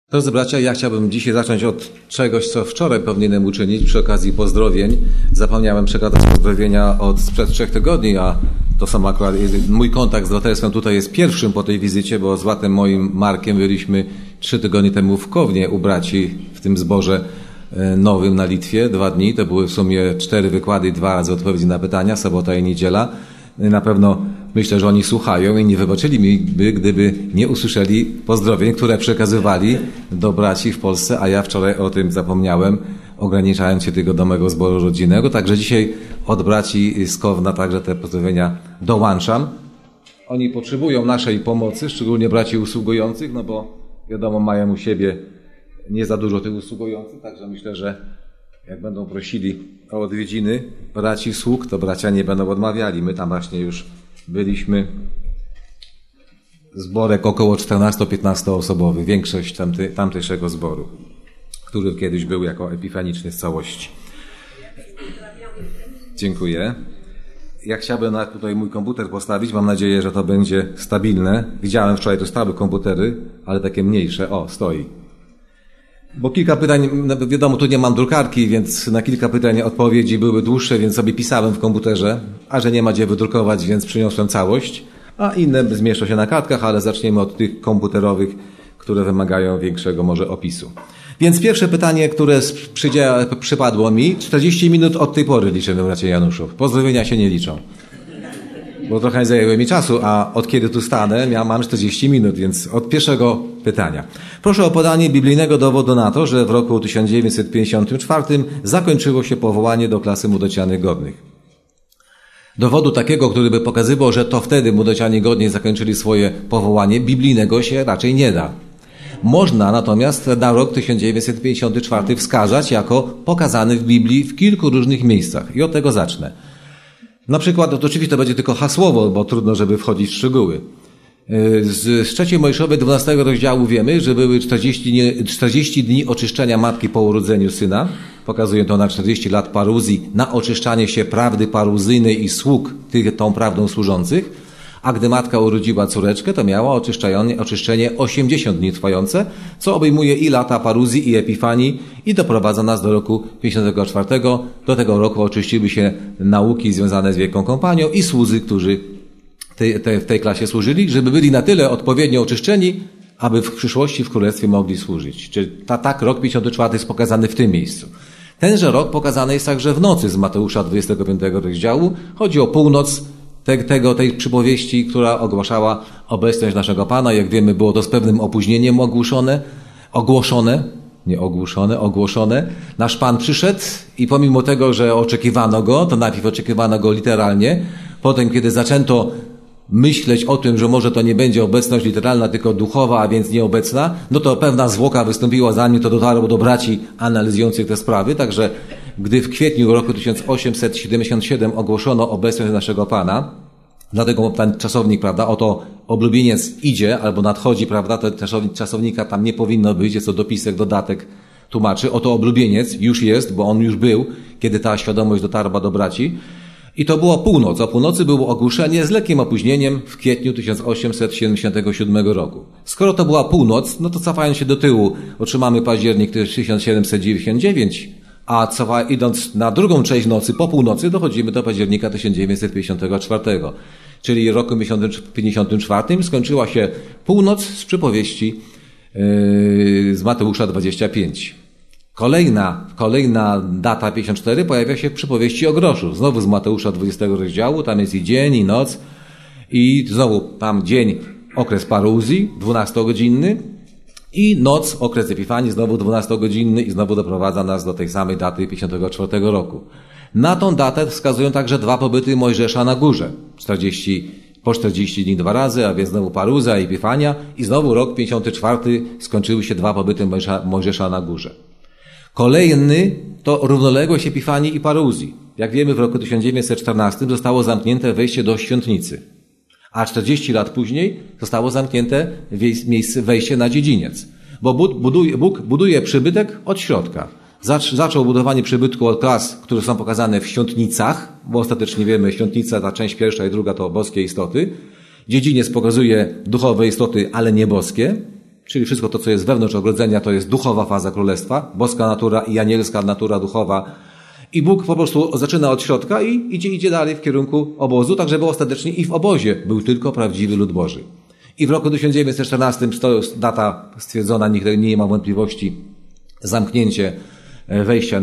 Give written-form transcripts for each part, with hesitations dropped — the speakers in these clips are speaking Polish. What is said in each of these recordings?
Drodzy bracia, ja chciałbym dzisiaj zacząć od czegoś, co wczoraj powinienem uczynić przy okazji pozdrowień. Zapomniałem przekazać pozdrowienia sprzed 3 tygodni, a to sam akurat mój kontakt z braterstwem tutaj jest pierwszym po tej wizycie, bo z bratem moim Markiem byliśmy 3 tygodnie temu w Kownie u braci w tym zborze nowym na Litwie, 2 dni. To były w sumie 4 wykłady i 2 razy odpowiedzi na pytania, sobota i niedziela. Na pewno myślę, że oni słuchają i nie wybaczyli mi, gdyby nie usłyszeli pozdrowień, które przekazywali do braci w Polsce, a ja wczoraj o tym zapomniałem, ograniczając się tylko do mego zboru rodzinnego. Także dzisiaj od braci z Kowna także te pozdrowienia dołączam. Oni potrzebują naszej pomocy, szczególnie braci usługujących, no bo wiadomo, mają u siebie nie za dużo tych usługujących, także myślę, że jak będą prosili o odwiedziny braci sług, to bracia nie będą odmawiali. My tam właśnie już byliśmy. Zborek około 14-15 osobowy, większość tamtejszego zboru, który kiedyś był jako epifaniczny z całości. Dziękuję. Ja chciałbym nawet tutaj mój komputer postawić. Mam nadzieję, że to będzie stabilne. Widziałem wczoraj, to stały komputery, ale takie mniejsze. O, stoi. Bo kilka pytań, wiadomo, tu nie mam drukarki, więc na kilka pytań odpowiedzi były dłuższe, więc sobie pisałem w komputerze, a że nie ma gdzie wydrukować, więc przyniosłem całość, a inne zmieszczą się na kartkach, ale zaczniemy od tych komputerowych, które wymagają większego może opisu. Więc pierwsze pytanie, które przypadło mi, 40 minut od tej pory liczymy, bracie Januszów. Pozdrowienia się nie liczą. Bo trochę zajęły mi czasu, a od kiedy tu stanę, mam 40 minut, więc od pierwszego pytania. Proszę o podanie biblijnego dowodu na to, że w roku 1954 zakończyło się powołanie do klasy młodocianych godnych. Dowodu takiego, który by pokazywał, że to wtedy młodociani godni zakończyli swoje powołanie, biblijnego się raczej nie da. Można natomiast na rok 1954 wskazać jako pokazany w Biblii w kilku różnych miejscach. I od tego zacznę. Na przykład, to oczywiście to będzie tylko hasłowo, bo trudno, żeby wchodzić w szczegóły. Z 3 Mojżeszowej 12 rozdziału wiemy, że były 40 dni oczyszczenia matki po urodzeniu syna. Pokazuje to na 40 lat paruzji, na oczyszczanie się prawdy paruzyjnej i sług tą prawdą służących. A gdy matka urodziła córeczkę, to miała oczyszczenie 80 dni trwające, co obejmuje i lata paruzji i epifanii i doprowadza nas do roku 54. Do tego roku oczyściły się nauki związane z Wielką Kompanią i słudzy, którzy w tej klasie służyli, żeby byli na tyle odpowiednio oczyszczeni, aby w przyszłości w Królestwie mogli służyć. Czyli tak rok 54 jest pokazany w tym miejscu. Tenże rok pokazany jest także w nocy z Mateusza 25 rozdziału. Chodzi o północ tej przypowieści, która ogłaszała obecność naszego Pana. Jak wiemy, było to z pewnym opóźnieniem ogłoszone. Nasz Pan przyszedł i pomimo tego, że oczekiwano Go, to najpierw oczekiwano Go literalnie, potem kiedy zaczęto myśleć o tym, że może to nie będzie obecność literalna, tylko duchowa, a więc nieobecna, no to pewna zwłoka wystąpiła, zanim to dotarło do braci analizujących te sprawy. Także gdy w kwietniu roku 1877 ogłoszono obecność naszego Pana, dlatego ten czasownik, prawda, oto oblubieniec idzie albo nadchodzi, prawda, to czasownika tam nie powinno być, jest to dopisek, dodatek tłumaczy, oto oblubieniec już jest, bo on już był, kiedy ta świadomość dotarła do braci. I to była północ. O północy było ogłoszenie z lekkim opóźnieniem w kwietniu 1877 roku. Skoro to była północ, no to cofając się do tyłu, otrzymamy październik 1799, a idąc na drugą część nocy, po północy, dochodzimy do października 1954. Czyli w roku 1954 skończyła się północ z przypowieści z Mateusza 25. Kolejna data 54 pojawia się w przypowieści o groszu. Znowu z Mateusza 20 rozdziału, tam jest i dzień, i noc. I znowu tam dzień, okres paruzji, 12-godzinny. I noc, okres Epifanii, znowu 12-godzinny i znowu doprowadza nas do tej samej daty 54 roku. Na tą datę wskazują także 2 pobyty Mojżesza na górze. Po 40 dni 2 razy, a więc znowu paruzja i Epifania. I znowu rok 54 skończyły się 2 pobyty Mojżesza na górze. Kolejny to równoległość Epifanii i paruzji. Jak wiemy, w roku 1914 zostało zamknięte wejście do świątnicy. A 40 lat później zostało zamknięte wejście na dziedziniec. Bo Bóg buduje przybytek od środka. Zaczął budowanie przybytku od klas, które są pokazane w świątnicach, bo ostatecznie wiemy, świątnica, ta część pierwsza i druga to boskie istoty. Dziedziniec pokazuje duchowe istoty, ale nie boskie. czyli wszystko to, co jest wewnątrz ogrodzenia, to jest duchowa faza królestwa, boska natura i anielska natura duchowa. I Bóg po prostu zaczyna od środka i idzie dalej w kierunku obozu, tak żeby ostatecznie i w obozie był tylko prawdziwy lud Boży. I w roku 1914, to jest data stwierdzona, nikt nie ma wątpliwości, zamknięcie wejścia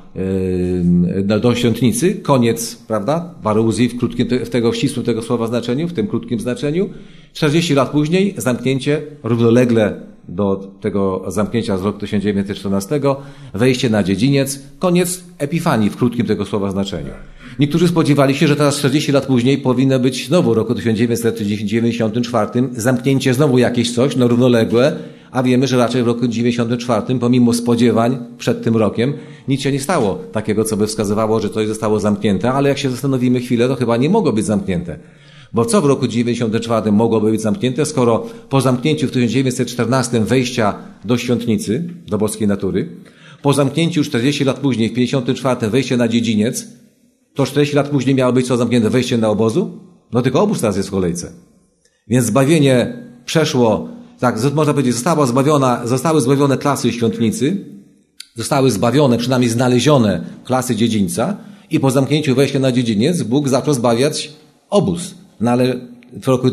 do świątnicy, koniec, prawda, paruzji w ścisłym tego słowa znaczeniu, w tym krótkim znaczeniu. 40 lat później zamknięcie równolegle do tego zamknięcia z roku 1914, wejście na dziedziniec, koniec Epifanii w krótkim tego słowa znaczeniu. Niektórzy spodziewali się, że teraz 40 lat później powinno być znowu w roku 1994 zamknięcie znowu jakieś coś, równoległe, a wiemy, że raczej w roku 1994, pomimo spodziewań przed tym rokiem, nic się nie stało takiego, co by wskazywało, że coś zostało zamknięte, ale jak się zastanowimy chwilę, to chyba nie mogło być zamknięte. Bo co w roku 1994 mogłoby być zamknięte, skoro po zamknięciu w 1914 wejścia do świątnicy, do boskiej natury, po zamknięciu 40 lat później, w 1954 wejście na dziedziniec, to 40 lat później miało być co zamknięte? Wejście na obozu? No tylko obóz teraz jest w kolejce. Więc zbawienie przeszło, tak można powiedzieć, zostały zbawione klasy świątnicy, zostały zbawione, przynajmniej znalezione klasy dziedzińca i po zamknięciu wejścia na dziedziniec Bóg zaczął zbawiać obóz. No ale w roku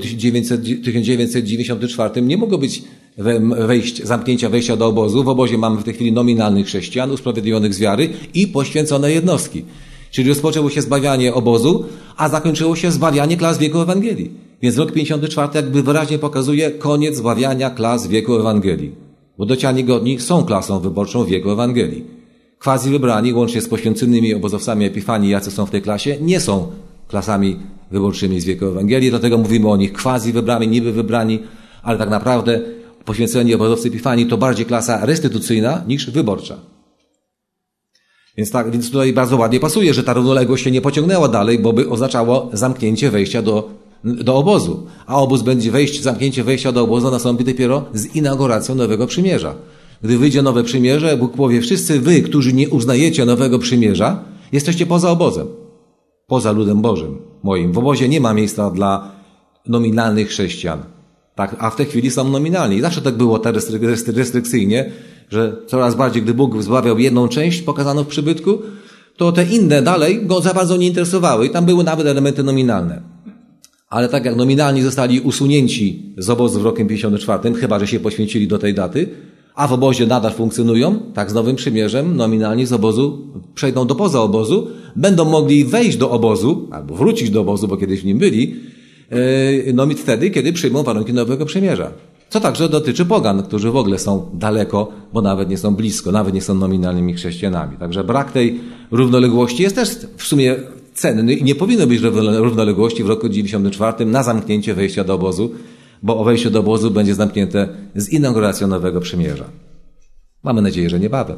1994 nie mogło być zamknięcia wejścia do obozu. W obozie mamy w tej chwili nominalnych chrześcijan, usprawiedliwionych z wiary i poświęcone jednostki. Czyli rozpoczęło się zbawianie obozu, a zakończyło się zbawianie klas wieku Ewangelii. Więc rok 54 jakby wyraźnie pokazuje koniec zbawiania klas wieku Ewangelii. Bo dociani godni są klasą wyborczą wieku Ewangelii. Quasi wybrani, łącznie z poświęconymi obozowcami Epifanii, jacy są w tej klasie, nie są klasami wyborczymi z wieku Ewangelii, dlatego mówimy o nich quasi wybrani, niby wybrani, ale tak naprawdę poświęceni obozowcy Epifanii to bardziej klasa restytucyjna niż wyborcza. Więc tutaj bardzo ładnie pasuje, że ta równoległość się nie pociągnęła dalej, bo by oznaczało zamknięcie wejścia do obozu. A zamknięcie wejścia do obozu nastąpi dopiero z inauguracją nowego przymierza. Gdy wyjdzie nowe przymierze, Bóg powie, wszyscy wy, którzy nie uznajecie nowego przymierza, jesteście poza obozem. Poza ludem Bożym moim. W obozie nie ma miejsca dla nominalnych chrześcijan. Tak, a w tej chwili są nominalni. I zawsze tak było restrykcyjnie, że coraz bardziej, gdy Bóg zbawiał jedną część pokazaną w przybytku, to te inne dalej go za bardzo nie interesowały i tam były nawet elementy nominalne. Ale tak jak nominalni zostali usunięci z obozu w roku 54, chyba że się poświęcili do tej daty, a w obozie nadal funkcjonują, tak z nowym przymierzem nominalni z obozu przejdą do poza obozu, będą mogli wejść do obozu, albo wrócić do obozu, bo kiedyś w nim byli, wtedy, kiedy przyjmą warunki nowego przymierza. Co także dotyczy pogan, którzy w ogóle są daleko, bo nawet nie są blisko, nawet nie są nominalnymi chrześcijanami. Także brak tej równoległości jest też w sumie cenny i nie powinno być równoległości w roku 94 na zamknięcie wejścia do obozu, bo o wejściu do obozu będzie zamknięte z inauguracją nowego przymierza. Mamy nadzieję, że niebawem.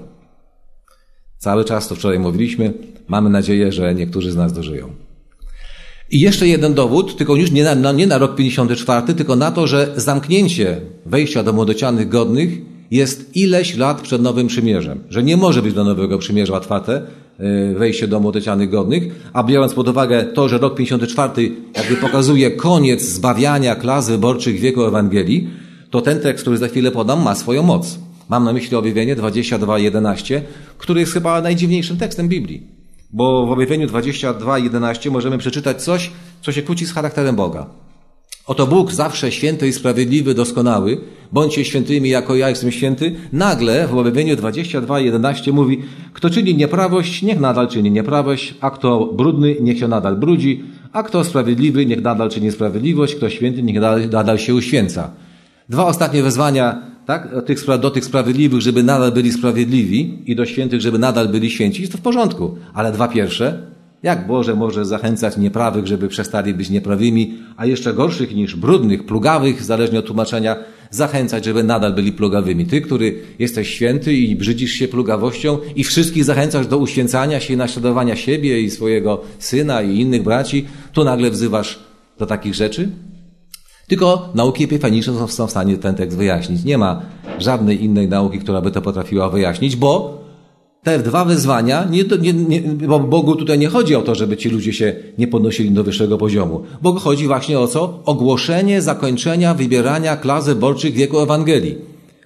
Cały czas, to wczoraj mówiliśmy, mamy nadzieję, że niektórzy z nas dożyją. I jeszcze jeden dowód, tylko już nie na rok 54, tylko na to, że zamknięcie wejścia do młodocianych godnych jest ileś lat przed nowym przymierzem. Że nie może być do nowego przymierza otwarte wejście do młodocianych godnych, a biorąc pod uwagę to, że rok 54 jakby pokazuje koniec zbawiania klas wyborczych wieku Ewangelii, to ten tekst, który za chwilę podam, ma swoją moc. Mam na myśli Objawienie 22:11, który jest chyba najdziwniejszym tekstem Biblii. Bo w Objawieniu 22:11 możemy przeczytać coś, co się kłóci z charakterem Boga. Oto Bóg zawsze święty i sprawiedliwy, doskonały, bądźcie świętymi, jako ja jestem święty. Nagle w Objawieniu 22:11 mówi, kto czyni nieprawość, niech nadal czyni nieprawość, a kto brudny, niech się nadal brudzi, a kto sprawiedliwy, niech nadal czyni sprawiedliwość, kto święty, niech nadal się uświęca. Dwa ostatnie wezwania, tak, do tych sprawiedliwych, żeby nadal byli sprawiedliwi i do świętych, żeby nadal byli święci, to w porządku. Ale dwa pierwsze, jak Boże może zachęcać nieprawych, żeby przestali być nieprawymi, a jeszcze gorszych niż brudnych, plugawych, zależnie od tłumaczenia, zachęcać, żeby nadal byli plugawymi. Ty, który jesteś święty i brzydzisz się plugawością i wszystkich zachęcasz do uświęcania się i naśladowania siebie i swojego syna i innych braci, tu nagle wzywasz do takich rzeczy? Tylko nauki epifaniczne są w stanie ten tekst wyjaśnić. Nie ma żadnej innej nauki, która by to potrafiła wyjaśnić, bo te dwa wyzwania, bo Bogu tutaj nie chodzi o to, żeby ci ludzie się nie podnosili do wyższego poziomu. Bogu chodzi właśnie o co? Ogłoszenie zakończenia wybierania klas wyborczych wieku Ewangelii.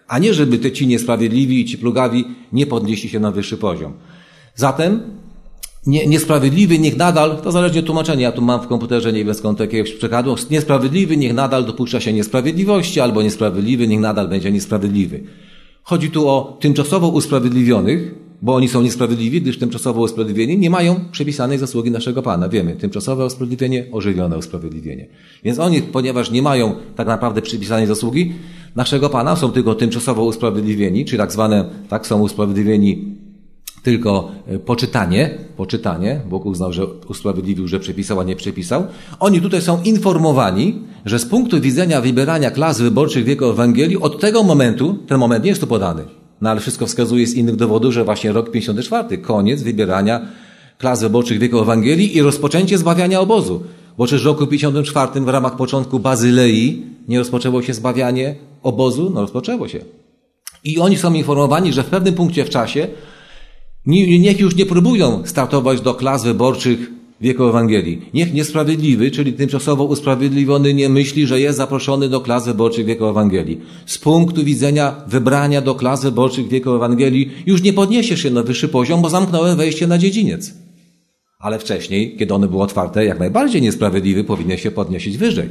a nie żeby ci niesprawiedliwi i ci plugawi nie podnieśli się na wyższy poziom. Zatem niesprawiedliwy niech nadal, to zależnie od tłumaczenia, ja tu mam w komputerze, nie wiem skąd jakiegoś przekładu, niesprawiedliwy niech nadal dopuszcza się niesprawiedliwości, albo niesprawiedliwy niech nadal będzie niesprawiedliwy. Chodzi tu o tymczasowo usprawiedliwionych, bo oni są niesprawiedliwi, gdyż tymczasowo usprawiedliwieni nie mają przepisanej zasługi naszego Pana. Wiemy, tymczasowe usprawiedliwienie, ożywione usprawiedliwienie. Więc oni, ponieważ nie mają tak naprawdę przypisanej zasługi naszego Pana, są tylko tymczasowo usprawiedliwieni, czyli tak zwane, tak są usprawiedliwieni tylko poczytanie, Bóg uznał, że usprawiedliwił, że przepisał, a nie przepisał. Oni tutaj są informowani, że z punktu widzenia wybierania klas wyborczych w wieku Ewangelii, od tego momentu, ten moment nie jest tu podany, no ale wszystko wskazuje z innych dowodów, że właśnie rok 54, koniec wybierania klas wyborczych w wieku Ewangelii i rozpoczęcie zbawiania obozu. Bo czyż w roku 54 w ramach początku Bazylei nie rozpoczęło się zbawianie obozu? No rozpoczęło się. I oni są informowani, że w pewnym punkcie w czasie niech już nie próbują startować do klas wyborczych w wieku Ewangelii. Niech niesprawiedliwy, czyli tymczasowo usprawiedliwiony, nie myśli, że jest zaproszony do klas wyborczych w wieku Ewangelii. Z punktu widzenia wybrania do klas wyborczych w wieku Ewangelii już nie podniesiesz się na wyższy poziom, bo zamknąłem wejście na dziedziniec. Ale wcześniej, kiedy one były otwarte, jak najbardziej niesprawiedliwy powinien się podnieść wyżej.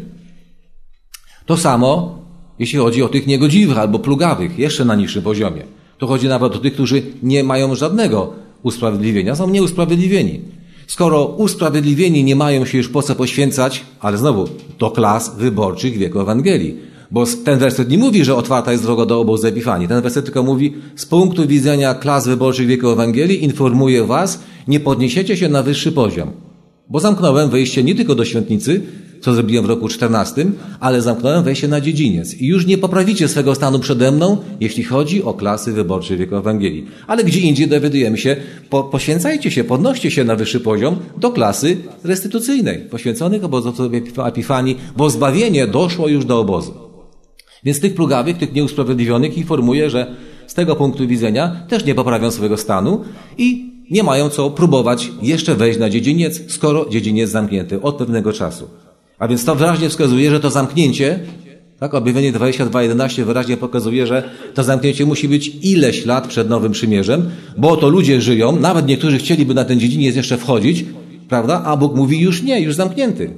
To samo, jeśli chodzi o tych niegodziwych albo plugawych, jeszcze na niższym poziomie. To chodzi nawet o tych, którzy nie mają żadnego usprawiedliwienia, są nieusprawiedliwieni. Skoro usprawiedliwieni nie mają się już po co poświęcać, ale znowu, do klas wyborczych w wieku Ewangelii. Bo ten werset nie mówi, że otwarta jest droga do obozu Epifanii. Ten werset tylko mówi, z punktu widzenia klas wyborczych w wieku Ewangelii informuję was, nie podniesiecie się na wyższy poziom. Bo zamknąłem wejście nie tylko do świątnicy, co zrobiłem w roku 14, ale zamknąłem wejście na dziedziniec. I już nie poprawicie swego stanu przede mną, jeśli chodzi o klasy wyborcze w wieku Ewangelii. Ale gdzie indziej dowiadujemy się, poświęcajcie się, podnoście się na wyższy poziom do klasy restytucyjnej, poświęconych obozowi Epifanii, bo zbawienie doszło już do obozu. Więc tych plugawych, tych nieusprawiedliwionych informuję, że z tego punktu widzenia też nie poprawią swojego stanu i nie mają co próbować jeszcze wejść na dziedziniec, skoro dziedziniec zamknięty od pewnego czasu. A więc to wyraźnie wskazuje, że to zamknięcie, tak, objawienie 22:11 wyraźnie pokazuje, że to zamknięcie musi być ileś lat przed Nowym Przymierzem, bo to ludzie żyją, nawet niektórzy chcieliby na ten dziedziniec jeszcze wchodzić, prawda, a Bóg mówi już nie, już zamknięty.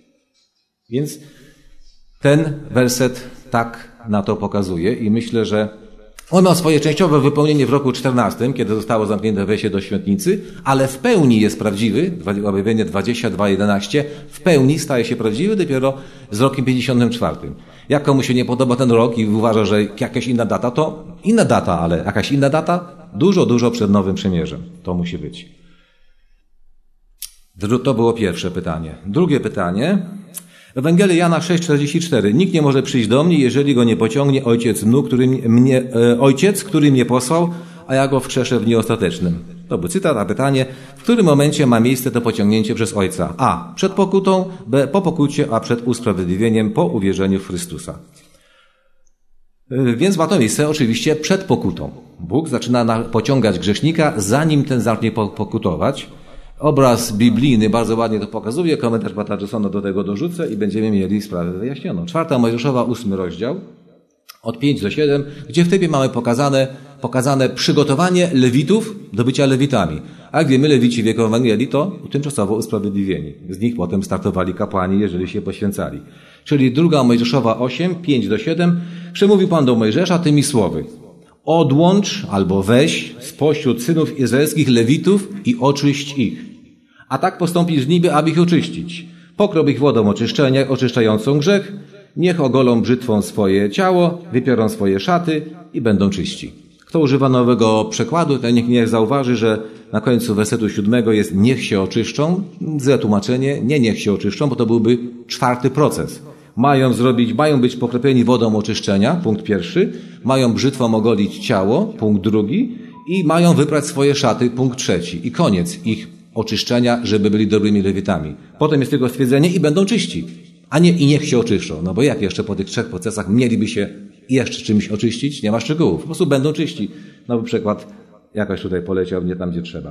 Więc ten werset tak na to pokazuje i myślę, że on ma swoje częściowe wypełnienie w roku 14, kiedy zostało zamknięte wejście do świątnicy, ale w pełni jest prawdziwy, objawienie 22:11, w pełni staje się prawdziwy dopiero z rokiem 54. Jak komu się nie podoba ten rok i uważa, że jakaś inna data, to inna data, ale jakaś inna data dużo przed Nowym Przymierzem. To musi być. To było pierwsze pytanie. Drugie pytanie. Ewangelia Jana 6:44. Nikt nie może przyjść do mnie, jeżeli go nie pociągnie Ojciec, który mnie posłał, a ja go wkrzeszę w dniu ostatecznym. To był cytat, a pytanie, w którym momencie ma miejsce to pociągnięcie przez Ojca? A. Przed pokutą, B. Po pokucie, a przed usprawiedliwieniem, po uwierzeniu w Chrystusa. Więc ma to miejsce oczywiście przed pokutą. Bóg zaczyna pociągać grzesznika, zanim ten zacznie pokutować. Obraz biblijny bardzo ładnie to pokazuje, komentarz Bata Johnsona do tego dorzucę i będziemy mieli sprawę wyjaśnioną. 4 Mojżeszowa, 8 rozdział, od 5 do 7, gdzie w typie mamy pokazane przygotowanie Lewitów do bycia Lewitami. A jak wiemy, Lewici w wieku Ewangelii to tymczasowo usprawiedliwieni. Z nich potem startowali kapłani, jeżeli się poświęcali. Czyli 2 Mojżeszowa 8, 5 do 7, przemówił Pan do Mojżesza tymi słowy. Odłącz albo weź spośród synów izraelskich Lewitów i oczyść ich. A tak postąpisz z nimi, aby ich oczyścić. Pokrop ich wodą oczyszczającą grzech, niech ogolą brzytwą swoje ciało, wypiorą swoje szaty i będą czyści. Kto używa nowego przekładu, ten niech zauważy, że na końcu wersetu 7 jest niech się oczyszczą. Złe tłumaczenie, niech się oczyszczą, bo to byłby 4. proces. Mają być pokropieni wodą oczyszczenia, punkt 1, mają brzytwą ogolić ciało, punkt 2 i mają wyprać swoje szaty, punkt 3 i koniec ich oczyszczenia, żeby byli dobrymi Lewitami. Potem jest tylko stwierdzenie i będą czyści, a nie i niech się oczyszczą, no bo jak jeszcze po tych 3 procesach mieliby się jeszcze czymś oczyścić? Nie ma szczegółów, po prostu będą czyści. Nowy przykład jakoś tutaj poleciał nie tam, gdzie trzeba.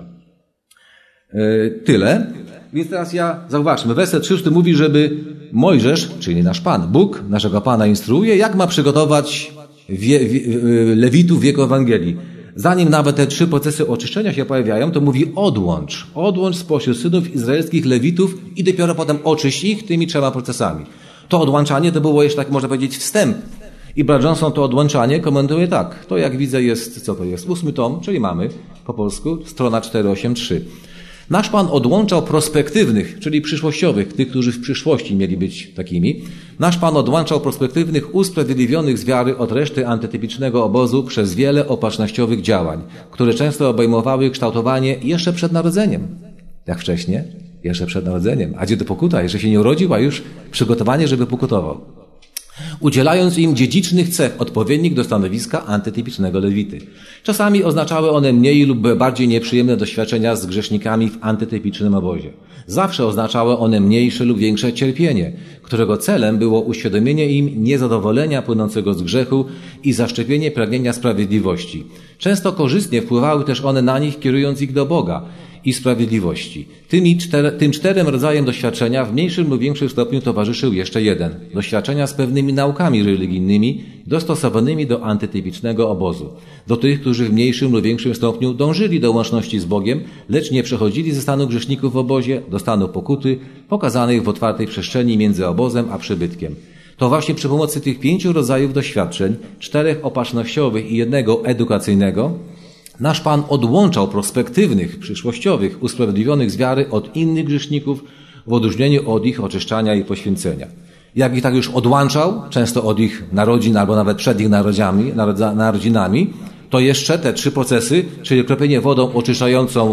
Tyle. Więc teraz zauważmy, werset 6 mówi, żeby Mojżesz, czyli nasz Pan, Bóg, naszego Pana instruuje, jak ma przygotować Lewitów w wieku Ewangelii. Zanim nawet te 3 procesy oczyszczenia się pojawiają, to mówi odłącz. Odłącz spośród synów izraelskich Lewitów i dopiero potem oczyść ich tymi 3 procesami. To odłączanie to było jeszcze, tak można powiedzieć, wstęp. I Brad Johnson to odłączanie komentuje tak. To jak widzę jest, co to jest? 8 tom, czyli mamy po polsku, strona 483. Nasz Pan odłączał prospektywnych, czyli przyszłościowych, tych, którzy w przyszłości mieli być takimi. Nasz Pan odłączał prospektywnych, usprawiedliwionych z wiary od reszty antytypicznego obozu przez wiele opatrznościowych działań, które często obejmowały kształtowanie jeszcze przed narodzeniem. Jak wcześniej? Jeszcze przed narodzeniem. A gdzie to pokuta? Jeszcze się nie urodził, a już przygotowanie, żeby pokutował. Udzielając im dziedzicznych cech odpowiednich do stanowiska antytypicznego Lewity. Czasami oznaczały one mniej lub bardziej nieprzyjemne doświadczenia z grzesznikami w antytypicznym obozie. Zawsze oznaczały one mniejsze lub większe cierpienie, którego celem było uświadomienie im niezadowolenia płynącego z grzechu i zaszczepienie pragnienia sprawiedliwości. Często korzystnie wpływały też one na nich, kierując ich do Boga i sprawiedliwości. Tym 4 rodzajom doświadczenia w mniejszym lub większym stopniu towarzyszył jeszcze jeden. Doświadczenia z pewnymi naukami religijnymi dostosowanymi do antytypicznego obozu. Do tych, którzy w mniejszym lub większym stopniu dążyli do łączności z Bogiem, lecz nie przechodzili ze stanu grzeszników w obozie do stanu pokuty, pokazanych w otwartej przestrzeni między obozem a przybytkiem. To właśnie przy pomocy tych 5 rodzajów doświadczeń, 4 opatrznościowych i 1 edukacyjnego, nasz Pan odłączał prospektywnych, przyszłościowych, usprawiedliwionych z wiary od innych grzeszników w odróżnieniu od ich oczyszczania i poświęcenia. Jak ich tak już odłączał, często od ich narodzin albo nawet przed ich narodzinami, to jeszcze te 3 procesy, czyli kropienie wodą oczyszczającą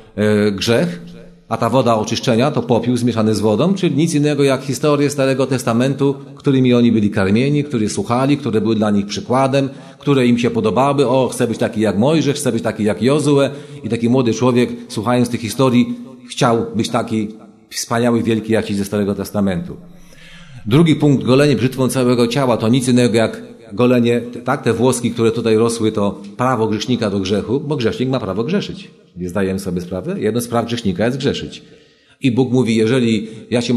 grzech, a ta woda oczyszczenia to popiół zmieszany z wodą, czyli nic innego jak historie Starego Testamentu, którymi oni byli karmieni, które słuchali, które były dla nich przykładem, które im się podobały. O, chcę być taki jak Mojżesz, chcę być taki jak Jozue. I taki młody człowiek, słuchając tych historii, chciał być taki wspaniały, wielki jak ci ze Starego Testamentu. Drugi punkt, golenie brzytwą całego ciała, to nic innego jak golenie, tak, te włoski, które tutaj rosły, to prawo grzesznika do grzechu, bo grzesznik ma prawo grzeszyć. Nie zdajemy sobie sprawy? Jedno z praw grzesznika jest grzeszyć. I Bóg mówi, jeżeli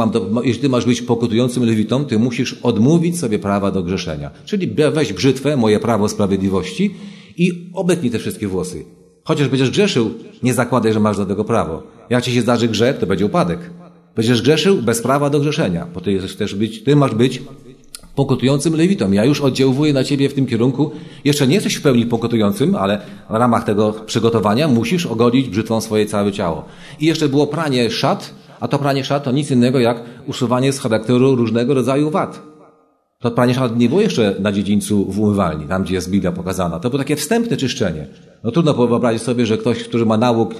ty masz być pokutującym lewitą, ty musisz odmówić sobie prawa do grzeszenia. Czyli weź brzytwę, moje prawo sprawiedliwości i obetnij te wszystkie włosy. Chociaż będziesz grzeszył, nie zakładaj, że masz do tego prawo. Jak ci się zdarzy grzech, to będzie upadek. Będziesz grzeszył bez prawa do grzeszenia, bo ty masz być pokutującym lewitą. Ja już oddziałuję na ciebie w tym kierunku. Jeszcze nie jesteś w pełni pokutującym, ale w ramach tego przygotowania musisz ogolić brzytwą swoje całe ciało. I jeszcze było pranie szat, a to pranie szat to nic innego jak usuwanie z charakteru różnego rodzaju wad. To pranie szat nie było jeszcze na dziedzińcu w umywalni, tam gdzie jest Biblia pokazana. To było takie wstępne czyszczenie. No trudno wyobrazić sobie, że ktoś, który ma nauk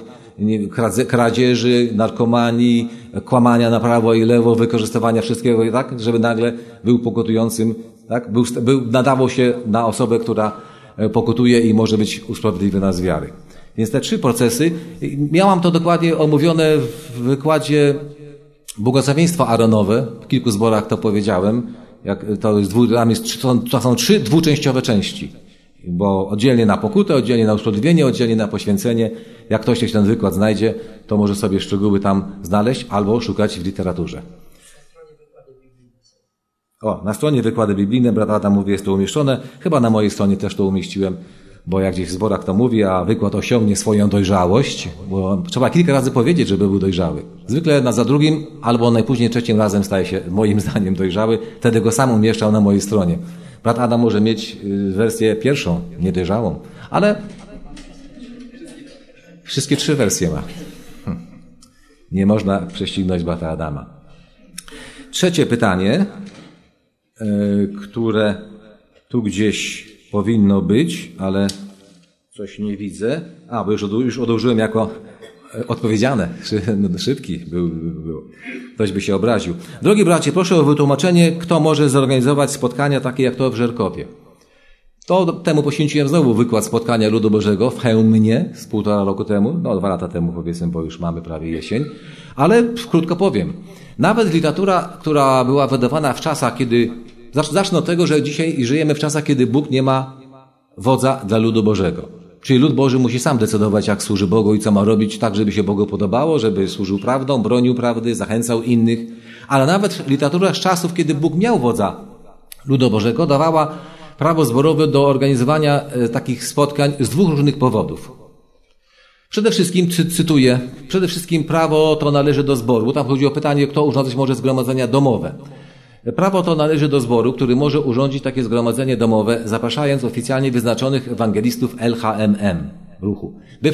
kradzieży, narkomanii, kłamania na prawo i lewo, wykorzystywania wszystkiego, tak, żeby nagle był pokutującym, tak, nadawał się na osobę, która pokutuje i może być usprawiedliwiona z wiary. Więc te 3 procesy, miałam to dokładnie omówione w wykładzie błogosławieństwa Aaronowe, w kilku zborach to powiedziałem, to są 3 dwuczęściowe części. Bo oddzielnie na pokutę, oddzielnie na usprawiedliwienie, oddzielnie na poświęcenie. Jak ktoś się ten wykład znajdzie, to może sobie szczegóły tam znaleźć albo szukać w literaturze. Na stronie Wykłady Biblijne, brat Adam mówi, jest to umieszczone. Chyba na mojej stronie też to umieściłem, bo jak gdzieś w zborach to mówi, a wykład osiągnie swoją dojrzałość, bo trzeba kilka razy powiedzieć, żeby był dojrzały. Zwykle za drugim albo najpóźniej 3 razem staje się moim zdaniem dojrzały. Wtedy go sam umieszczał na mojej stronie. Brat Adam może mieć wersję pierwszą, niedojrzałą, ale wszystkie 3 wersje ma. Nie można prześcignąć brata Adama. 3 pytanie, które tu gdzieś powinno być, ale coś nie widzę. Bo już odłożyłem jako odpowiedziane. Szybki był. Ktoś by się obraził. Drogi bracie, proszę o wytłumaczenie, kto może zorganizować spotkania takie jak to w Żerkowie. Temu poświęciłem znowu wykład spotkania Ludu Bożego w Chełmnie z 1,5 roku temu, 2 lata temu powiedzmy, bo już mamy prawie jesień. Ale krótko powiem. Nawet literatura, która była wydawana w czasach, kiedy... Zacznę od tego, że dzisiaj żyjemy w czasach, kiedy Bóg nie ma wodza dla Ludu Bożego. Czyli lud Boży musi sam decydować, jak służy Bogu i co ma robić tak, żeby się Bogu podobało, żeby służył prawdą, bronił prawdy, zachęcał innych. Ale nawet literatura z czasów, kiedy Bóg miał wodza ludu Bożego, dawała prawo zborowe do organizowania takich spotkań z dwóch różnych powodów. Przede wszystkim, cytuję, przede wszystkim prawo to należy do zboru. Tam chodzi o pytanie, kto urządzać może zgromadzenia domowe. Prawo to należy do zboru, który może urządzić takie zgromadzenie domowe, zapraszając oficjalnie wyznaczonych ewangelistów LHMM ruchu,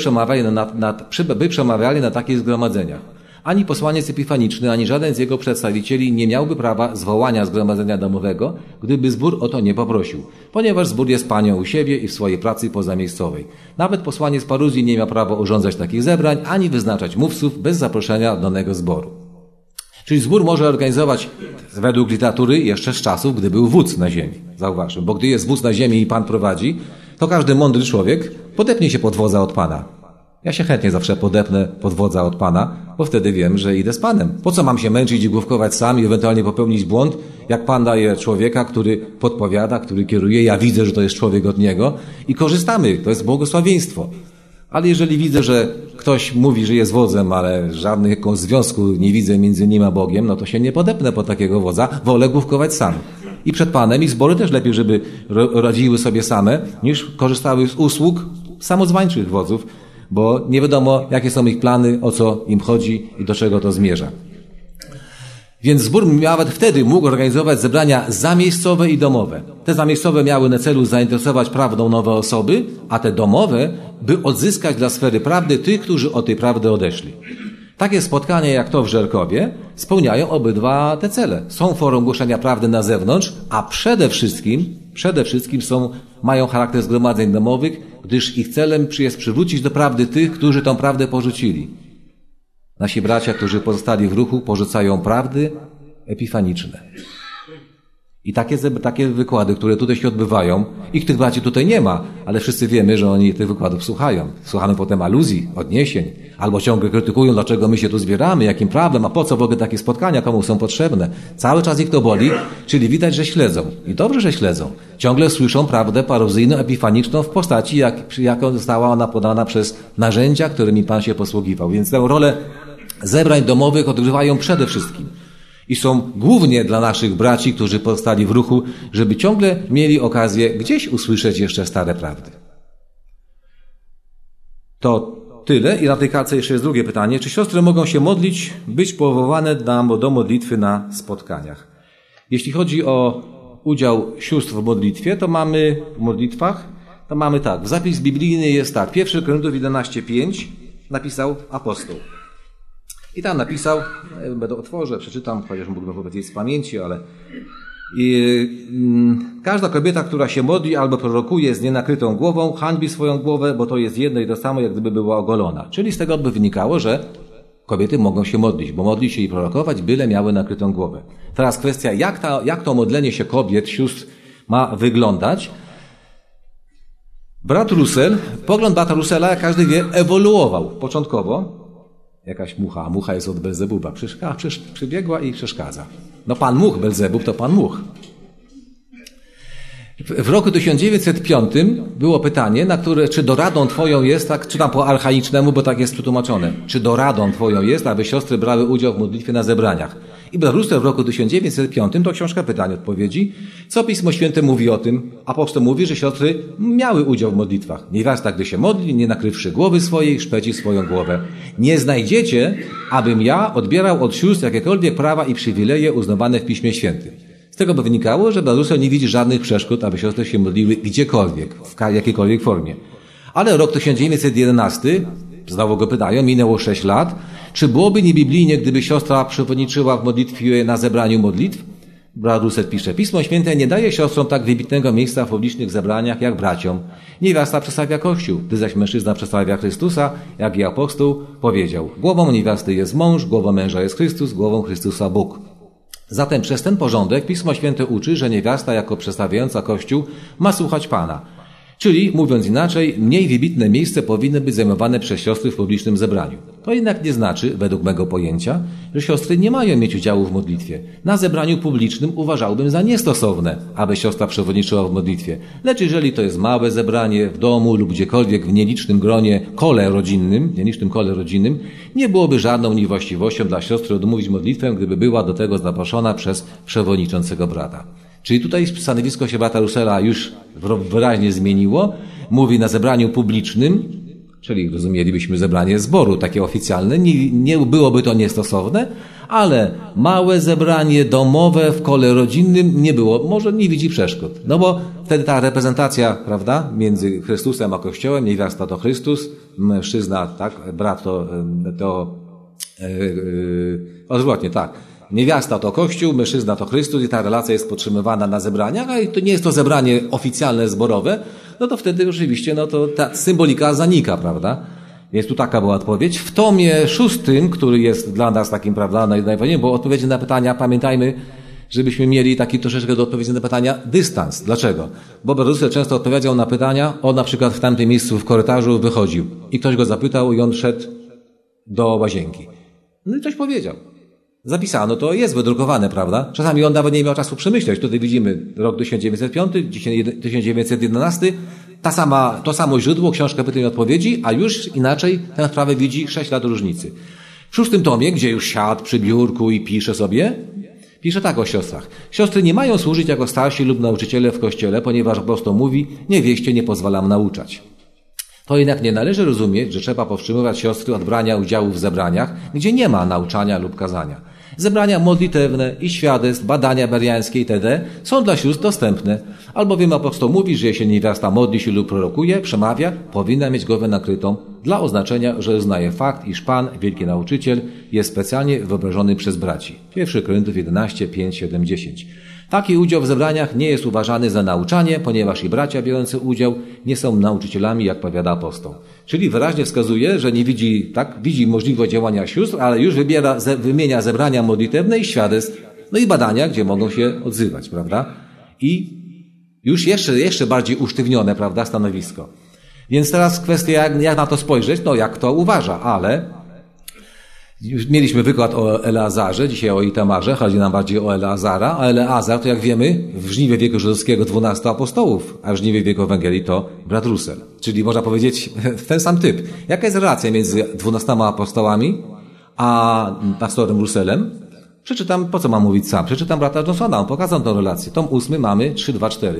by przemawiali na takich zgromadzeniach. Ani posłaniec epifaniczny, ani żaden z jego przedstawicieli nie miałby prawa zwołania zgromadzenia domowego, gdyby zbór o to nie poprosił, ponieważ zbór jest panią u siebie i w swojej pracy pozamiejscowej. Nawet posłaniec paruzji nie ma prawa urządzać takich zebrań, ani wyznaczać mówców bez zaproszenia danego zboru. Czyli zbór może organizować według literatury jeszcze z czasów, gdy był wódz na ziemi. Zauważmy, bo gdy jest wódz na ziemi i Pan prowadzi, to każdy mądry człowiek podepnie się pod wodza od Pana. Ja się chętnie zawsze podepnę pod wodza od Pana, bo wtedy wiem, że idę z Panem. Po co mam się męczyć i główkować sam i ewentualnie popełnić błąd, jak Pan daje człowieka, który podpowiada, który kieruje, ja widzę, że to jest człowiek od Niego i korzystamy, to jest błogosławieństwo. Ale jeżeli widzę, że ktoś mówi, że jest wodzem, ale żadnego związku nie widzę między nim a Bogiem, no to się nie podepnę pod takiego wodza, wolę główkować sam. I przed Panem i zbory też lepiej, żeby radziły sobie same, niż korzystały z usług samozwańczych wodzów, bo nie wiadomo, jakie są ich plany, o co im chodzi i do czego to zmierza. Więc zbór nawet wtedy mógł organizować zebrania zamiejscowe i domowe. Te zamiejscowe miały na celu zainteresować prawdą nowe osoby, a te domowe, by odzyskać dla sfery prawdy tych, którzy od tej prawdy odeszli. Takie spotkania jak to w Żerkowie spełniają obydwa te cele. Są formą głoszenia prawdy na zewnątrz, a przede wszystkim mają charakter zgromadzeń domowych, gdyż ich celem jest przywrócić do prawdy tych, którzy tą prawdę porzucili. Nasi bracia, którzy pozostali w ruchu, porzucają prawdy epifaniczne. I takie wykłady, które tutaj się odbywają, ich tych braci tutaj nie ma, ale wszyscy wiemy, że oni tych wykładów słuchają. Słuchamy potem aluzji, odniesień, albo ciągle krytykują, dlaczego my się tu zbieramy, jakim prawem, a po co w ogóle takie spotkania, komu są potrzebne. Cały czas ich to boli, czyli widać, że śledzą. I dobrze, że śledzą. Ciągle słyszą prawdę paruzyjną, epifaniczną w postaci, jaką została ona podana przez narzędzia, którymi Pan się posługiwał. Więc tę rolę zebrań domowych odgrywają przede wszystkim. I są głównie dla naszych braci, którzy pozostali w ruchu, żeby ciągle mieli okazję gdzieś usłyszeć jeszcze stare prawdy. To tyle. I na tej kartce jeszcze jest drugie pytanie. Czy siostry mogą się modlić, być powoływane do modlitwy na spotkaniach? Jeśli chodzi o udział sióstr w modlitwie, to mamy w modlitwach, tak. Zapis biblijny jest tak. 1 Koryntiów 11:5 napisał apostoł. I tam napisał, otworzę, przeczytam, chociaż mógłbym powiedzieć z pamięci, ale każda kobieta, która się modli albo prorokuje z nienakrytą głową, hańbi swoją głowę, bo to jest jedno i to samo, jak gdyby była ogolona. Czyli z tego by wynikało, że kobiety mogą się modlić, bo modli się i prorokować, byle miały nakrytą głowę. Teraz kwestia, jak to modlenie się kobiet, sióstr ma wyglądać. Pogląd brata Russella, jak każdy wie, ewoluował początkowo. Jakaś mucha, a mucha jest od Belzebuba. Przybiegła i przeszkadza. No Pan Much, Belzebub to Pan Much. W roku 1905 było pytanie, na które, czy doradą Twoją jest, tak, czytam po archaicznemu, bo tak jest przetłumaczone, czy doradą Twoją jest, aby siostry brały udział w modlitwie na zebraniach. I Russell w roku 1905, to książka pytań, odpowiedzi, co Pismo Święte mówi o tym. Apostoł mówi, że siostry miały udział w modlitwach. Niewiasta, gdy się modli, nie nakrywszy głowy swojej, szpeci swoją głowę. Nie znajdziecie, abym ja odbierał od sióstr jakiekolwiek prawa i przywileje uznawane w Piśmie Świętym. Z tego by wynikało, że Russell nie widzi żadnych przeszkód, aby siostry się modliły gdziekolwiek, w jakiejkolwiek formie. Ale rok 1911, znowu go pytają, minęło 6 lat, czy byłoby niebiblijnie, gdyby siostra przewodniczyła w modlitwie na zebraniu modlitw? Brat Russell pisze, Pismo Święte nie daje siostrom tak wybitnego miejsca w publicznych zebraniach jak braciom. Niewiasta przedstawia Kościół, gdy zaś mężczyzna przedstawia Chrystusa, jak i apostoł powiedział, głową niewiasty jest mąż, głową męża jest Chrystus, głową Chrystusa Bóg. Zatem przez ten porządek Pismo Święte uczy, że niewiasta jako przedstawiająca Kościół ma słuchać Pana. Czyli, mówiąc inaczej, mniej wybitne miejsce powinny być zajmowane przez siostry w publicznym zebraniu. To jednak nie znaczy, według mego pojęcia, że siostry nie mają mieć udziału w modlitwie. Na zebraniu publicznym uważałbym za niestosowne, aby siostra przewodniczyła w modlitwie. Lecz jeżeli to jest małe zebranie w domu lub gdziekolwiek w nielicznym kole rodzinnym, nie byłoby żadną niewłaściwością dla siostry odmówić modlitwę, gdyby była do tego zaproszona przez przewodniczącego brata. Czyli tutaj stanowisko się brata Russella już wyraźnie zmieniło. Mówi na zebraniu publicznym, czyli rozumielibyśmy zebranie zboru takie oficjalne, nie byłoby to niestosowne, ale małe zebranie domowe w kole rodzinnym nie było, może nie widzi przeszkód. No bo wtedy ta reprezentacja, prawda, między Chrystusem a Kościołem, niewiasta to Chrystus, mężczyzna, tak, brat odwrotnie, tak. Niewiasta to Kościół, mężczyzna to Chrystus i ta relacja jest podtrzymywana na zebraniach, a to nie jest to zebranie oficjalne, zborowe, no to wtedy oczywiście, no to ta symbolika zanika, prawda? Więc tu taka była odpowiedź. W tomie 6, który jest dla nas takim, prawda, najważniejszym, bo odpowiedzi na pytania, pamiętajmy, żebyśmy mieli taki troszeczkę do odpowiedzi na pytania dystans. Dlaczego? Bo brat Russell często odpowiedział na pytania, on na przykład w tamtym miejscu w korytarzu wychodził i ktoś go zapytał i on szedł do łazienki. No i coś powiedział. Zapisano, to jest wydrukowane, prawda? Czasami on nawet nie miał czasu przemyśleć. Tutaj widzimy rok 1905, 1911, to samo źródło, książka pytań i odpowiedzi, a już inaczej tę sprawę widzi 6 lat różnicy. W 6 tomie, gdzie już siadł przy biurku i pisze tak o siostrach. Siostry nie mają służyć jako starsi lub nauczyciele w kościele, ponieważ apostoł mówi, niewieście nie pozwalam nauczać. To jednak nie należy rozumieć, że trzeba powstrzymywać siostry od brania udziału w zebraniach, gdzie nie ma nauczania lub kazania. Zebrania modlitewne i świadectw, badania beriańskie itd. są dla sióstr dostępne, albowiem apostoł mówi, że jeśli niewiasta modli się lub prorokuje, przemawia, powinna mieć głowę nakrytą dla oznaczenia, że uznaje fakt, iż Pan, wielki nauczyciel, jest specjalnie wyobrażony przez braci. 1 Koryntiów 11, 5, 7, 10. Taki udział w zebraniach nie jest uważany za nauczanie, ponieważ i bracia biorący udział nie są nauczycielami, jak powiada apostoł. Czyli wyraźnie wskazuje, że nie widzi, tak, widzi możliwość działania sióstr, ale już wymienia zebrania modlitewne i świadectw, no i badania, gdzie mogą się odzywać, prawda? I już jeszcze bardziej usztywnione, prawda, stanowisko. Więc teraz kwestia, jak na to spojrzeć, no jak to uważa, ale już mieliśmy wykład o Eleazarze, dzisiaj o Itamarze, chodzi nam bardziej o Eleazara, a Eleazar to jak wiemy w żniwie wieku żydowskiego 12 apostołów, a w żniwie wieku Ewangelii to brat Russell. Czyli można powiedzieć ten sam typ. Jaka jest relacja między 12 apostołami a pastorem Russellem? Przeczytam, po co mam mówić sam? Przeczytam brata Johnsona, on pokazał tę relację. Tom 8 mamy 3, 2, 4.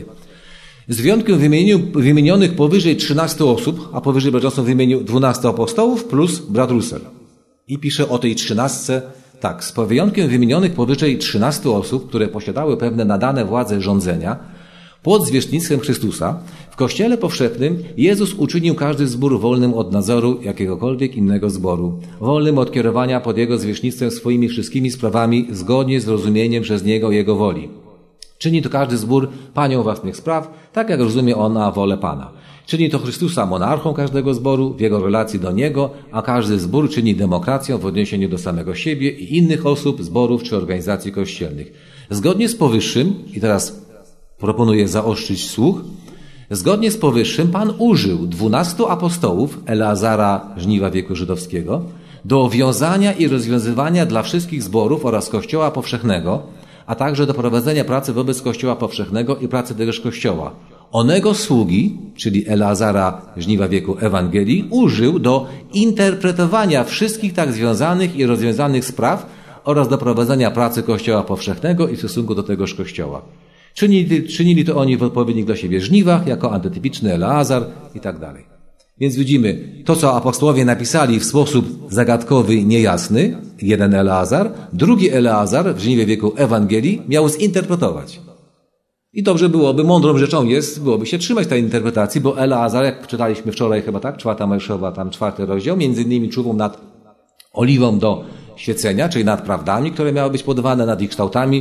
Z wyjątkiem wymienionych powyżej 13 osób, a powyżej brat Johnson wymienił 12 apostołów plus brat Russell. I pisze o tej 13, tak, z wyjątkiem wymienionych powyżej 13 osób, które posiadały pewne nadane władze rządzenia, pod zwierzchnictwem Chrystusa, w Kościele powszechnym Jezus uczynił każdy zbór wolnym od nadzoru jakiegokolwiek innego zboru, wolnym od kierowania pod Jego zwierzchnictwem swoimi wszystkimi sprawami zgodnie z rozumieniem przez Niego Jego woli. Czyni to każdy zbór panią własnych spraw, tak jak rozumie ona wolę Pana. Czyni to Chrystusa monarchą każdego zboru w jego relacji do Niego, a każdy zbór czyni demokracją w odniesieniu do samego siebie i innych osób, zborów czy organizacji kościelnych. Zgodnie z powyższym, i teraz proponuję zaostrzyć słuch, zgodnie z powyższym Pan użył 12 apostołów Eleazara żniwa wieku żydowskiego do wiązania i rozwiązywania dla wszystkich zborów oraz Kościoła powszechnego, a także do prowadzenia pracy wobec Kościoła powszechnego i pracy tegoż Kościoła. Onego sługi, czyli Eleazara żniwa wieku Ewangelii, użył do interpretowania wszystkich tak związanych i rozwiązanych spraw oraz do prowadzenia pracy Kościoła powszechnego i w stosunku do tegoż Kościoła. Czynili to oni w odpowiednich dla siebie żniwach, jako antytypiczny Eleazar i tak dalej. Więc widzimy, to co apostołowie napisali w sposób zagadkowy i niejasny, jeden Eleazar, drugi Eleazar w żniwie wieku Ewangelii miał zinterpretować. I dobrze byłoby, mądrą rzeczą byłoby się trzymać tej interpretacji, bo Eleazar, jak czytaliśmy wczoraj chyba tak, 4 Mojżeszowa, tam 4 rozdział, między innymi czuwał nad oliwą do świecenia, czyli nad prawdami, które miały być podawane, nad ich kształtami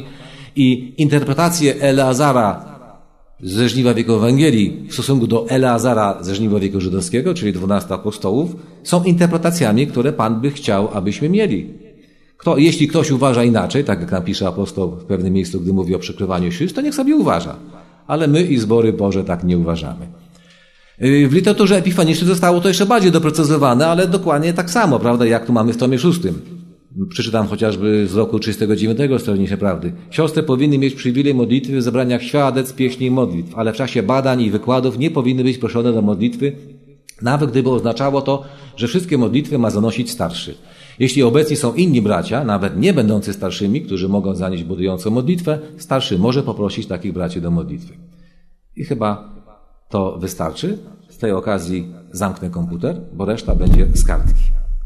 i interpretacje Eleazara ze żniwa wieku Ewangelii w stosunku do Eleazara ze żniwa wieku żydowskiego, czyli 12 apostołów, są interpretacjami, które Pan by chciał, abyśmy mieli. Jeśli ktoś uważa inaczej, tak jak napisze apostoł w pewnym miejscu, gdy mówi o przykrywaniu sióstr, to niech sobie uważa. Ale my i zbory Boże tak nie uważamy. W literaturze epifanicznej zostało to jeszcze bardziej doprecyzowane, ale dokładnie tak samo, prawda, jak tu mamy w tomie 6. Przeczytam chociażby z roku 39 Stronnicze Prawdy. Siostry powinny mieć przywilej modlitwy w zebraniach świadectw, pieśni i modlitw, ale w czasie badań i wykładów nie powinny być proszone do modlitwy Nawet gdyby oznaczało to, że wszystkie modlitwy ma zanosić starszy. Jeśli obecni są inni bracia, nawet nie będący starszymi, którzy mogą zanieść budującą modlitwę, starszy może poprosić takich braci do modlitwy. I chyba to wystarczy. Z tej okazji zamknę komputer, bo reszta będzie z kartki.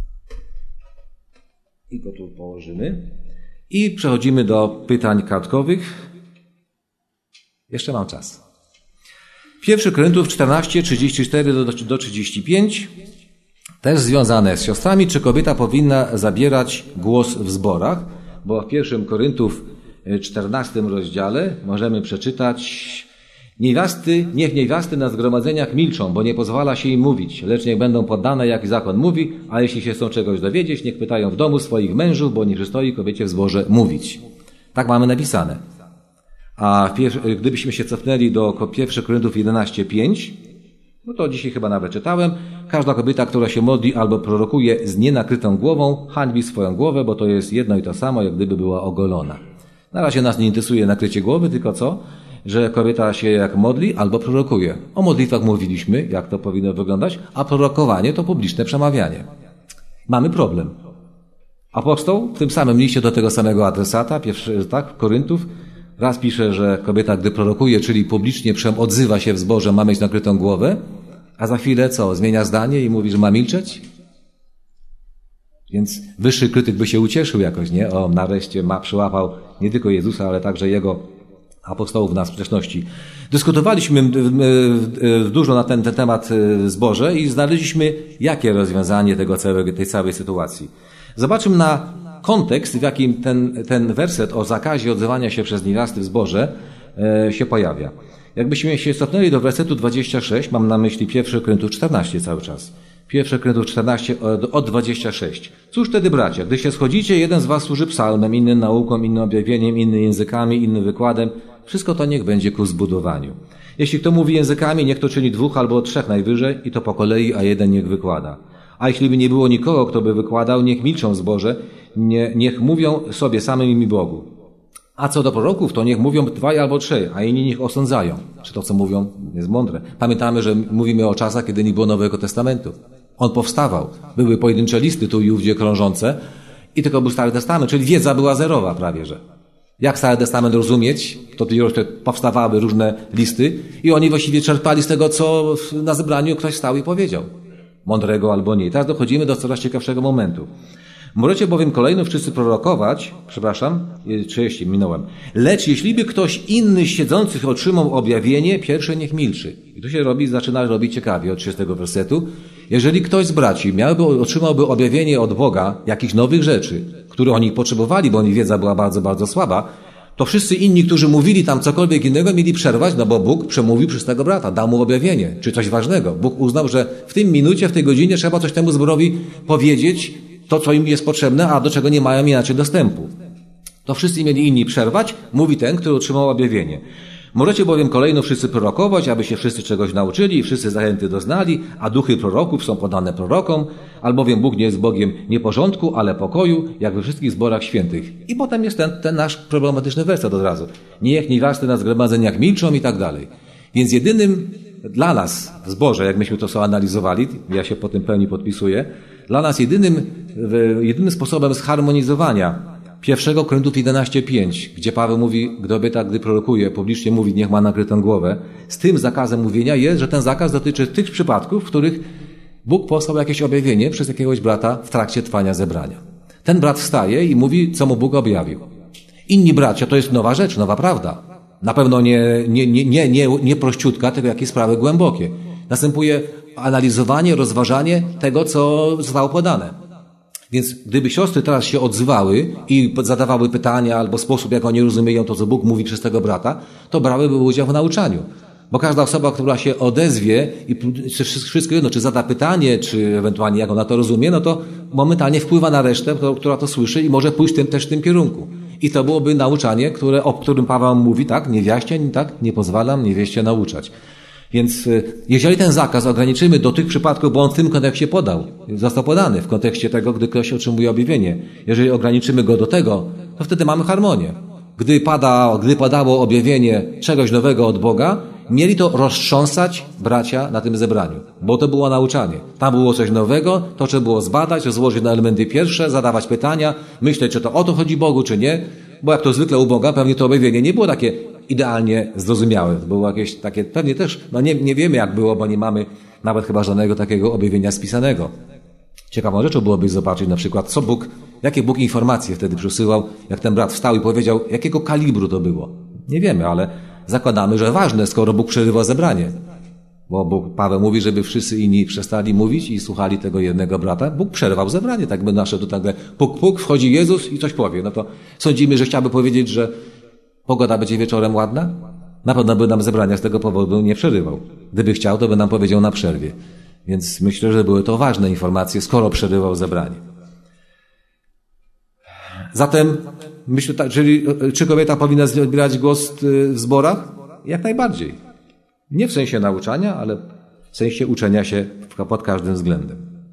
I go tu położymy. I przechodzimy do pytań kartkowych. Jeszcze mam czas. 1 Koryntiów 14, 34 do 35. Też związane z siostrami, czy kobieta powinna zabierać głos w zborach? Bo w 1 Koryntów 14 rozdziale możemy przeczytać: niech niewiasty na zgromadzeniach milczą, bo nie pozwala się im mówić, lecz niech będą poddane, jak zakon mówi, a jeśli się chcą czegoś dowiedzieć, niech pytają w domu swoich mężów, bo nie przystoi kobiecie w zborze mówić. Tak mamy napisane. A gdybyśmy się cofnęli do 1 Koryntiów 11:5, no to dzisiaj chyba nawet czytałem, każda kobieta, która się modli albo prorokuje z nienakrytą głową, hańbi swoją głowę, bo to jest jedno i to samo, jak gdyby była ogolona. Na razie nas nie interesuje nakrycie głowy, tylko co? Że kobieta się jak modli albo prorokuje. O modlitwach mówiliśmy, jak to powinno wyglądać, a prorokowanie to publiczne przemawianie. Mamy problem. Apostoł w tym samym liście do tego samego adresata, Koryntów, raz pisze, że kobieta, gdy prorokuje, czyli publicznie odzywa się w zborze, ma mieć nakrytą głowę, a za chwilę co? Zmienia zdanie i mówi, że ma milczeć? Więc wyższy krytyk by się ucieszył jakoś, nie? O, nareszcie przyłapał nie tylko Jezusa, ale także Jego apostołów na sprzeczności. Dyskutowaliśmy dużo na ten temat w zborze i znaleźliśmy jakie rozwiązanie tej całej sytuacji. Zobaczmy na kontekst, w jakim ten werset o zakazie odzywania się przez niewiasty w zborze się pojawia. Jakbyśmy się cofnęli do wersetu 26, mam na myśli 1 Koryntiów 14 cały czas. 1 Koryntiów 14 od 26. Cóż wtedy, bracia, gdy się schodzicie, jeden z was służy psalmem, inny nauką, innym objawieniem, inny językami, inny wykładem. Wszystko to niech będzie ku zbudowaniu. Jeśli kto mówi językami, niech to czyni 2 albo 3 najwyżej i to po kolei, a jeden niech wykłada. A jeśli by nie było nikogo, kto by wykładał, niech milczą w zborze, niech mówią sobie samym i Bogu. A co do proroków, to niech mówią 2 albo 3, a inni niech osądzają. Czy to, co mówią, jest mądre. Pamiętamy, że mówimy o czasach, kiedy nie było Nowego Testamentu. On powstawał. Były pojedyncze listy tu i ówdzie krążące i tylko był Stary Testament, czyli wiedza była zerowa prawie, że. Jak Stary Testament rozumieć, to już powstawały różne listy i oni właściwie czerpali z tego, co na zebraniu ktoś stał i powiedział. Mądrego albo nie. Teraz dochodzimy do coraz ciekawszego momentu. Możecie bowiem kolejno wszyscy prorokować, 30 minąłem, lecz jeśli by ktoś inny z siedzących otrzymał objawienie, pierwszy niech milczy. I tu się zaczyna robić ciekawie od 30 wersetu. Jeżeli ktoś z braci otrzymałby objawienie od Boga jakichś nowych rzeczy, które oni potrzebowali, bo ich wiedza była bardzo, bardzo słaba, to wszyscy inni, którzy mówili tam cokolwiek innego, mieli przerwać, no bo Bóg przemówił przez tego brata, dał mu objawienie, czy coś ważnego. Bóg uznał, że w tym minucie, w tej godzinie trzeba coś temu zborowi powiedzieć, to, co im jest potrzebne, a do czego nie mają inaczej dostępu. To wszyscy mieli inni przerwać, mówi ten, który otrzymał objawienie. Możecie bowiem kolejno wszyscy prorokować, aby się wszyscy czegoś nauczyli i wszyscy zachęty doznali, a duchy proroków są podane prorokom, albowiem Bóg nie jest Bogiem nie porządku, ale pokoju, jak we wszystkich zborach świętych. I potem jest ten nasz problematyczny werset od razu. Niech niewiasty na zgromadzeniach milczą i tak dalej. Więc jedynym dla nas w zborze, jak myśmy to sobie analizowali, ja się po tym pełni podpisuję, dla nas jedynym sposobem zharmonizowania 1 Koryntiów 11:5, gdzie Paweł mówi, gdy prorokuje, publicznie mówi, niech ma nakrytą głowę, z tym zakazem mówienia jest, że ten zakaz dotyczy tych przypadków, w których Bóg posłał jakieś objawienie przez jakiegoś brata w trakcie trwania zebrania. Ten brat wstaje i mówi, co mu Bóg objawił. Inni bracia, to jest nowa rzecz, nowa prawda. Na pewno nie prościutka, tylko jakieś sprawy głębokie. Następuje analizowanie, rozważanie tego, co zostało podane. Więc gdyby siostry teraz się odzywały i zadawały pytania albo sposób, jak oni rozumieją to, co Bóg mówi przez tego brata, to brałyby udział w nauczaniu. Bo każda osoba, która się odezwie i wszystko jedno, czy zada pytanie, czy ewentualnie jak ona to rozumie, no to momentalnie wpływa na resztę, która to słyszy i może pójść też w tym kierunku. I to byłoby nauczanie, o którym Paweł mówi, tak, nie pozwalam niewieście nauczać. Więc jeżeli ten zakaz ograniczymy do tych przypadków, bo on w tym kontekście został podany w kontekście tego, gdy ktoś otrzymuje objawienie. Jeżeli ograniczymy go do tego, to wtedy mamy harmonię. Gdy padało objawienie czegoś nowego od Boga mieli to roztrząsać bracia na tym zebraniu, bo to było nauczanie. Tam było coś nowego, to trzeba było zbadać, rozłożyć na elementy pierwsze, zadawać pytania, myśleć, czy to o to chodzi Bogu, czy nie, bo jak to zwykle u Boga, pewnie to objawienie nie było takie idealnie zrozumiałe. To było jakieś takie, pewnie też, nie wiemy jak było, bo nie mamy nawet chyba żadnego takiego objawienia spisanego. Ciekawą rzeczą byłoby zobaczyć na przykład, jakie Bóg informacje wtedy przysyłał, jak ten brat wstał i powiedział, jakiego kalibru to było. Nie wiemy, ale zakładamy, że ważne, skoro Bóg przerywa zebranie. Bo Paweł mówi, żeby wszyscy inni przestali mówić i słuchali tego jednego brata. Bóg przerwał zebranie, tak by nasze tu nagle puk, puk, wchodzi Jezus i coś powie. No to sądzimy, że chciałby powiedzieć, że pogoda będzie wieczorem ładna? Na pewno by nam zebrania z tego powodu nie przerywał. Gdyby chciał, to by nam powiedział na przerwie. Więc myślę, że były to ważne informacje, skoro przerywał zebranie. Zatem, myślę, czyli czy kobieta powinna zbierać głos w zborach? Jak najbardziej. Nie w sensie nauczania, ale w sensie uczenia się pod każdym względem.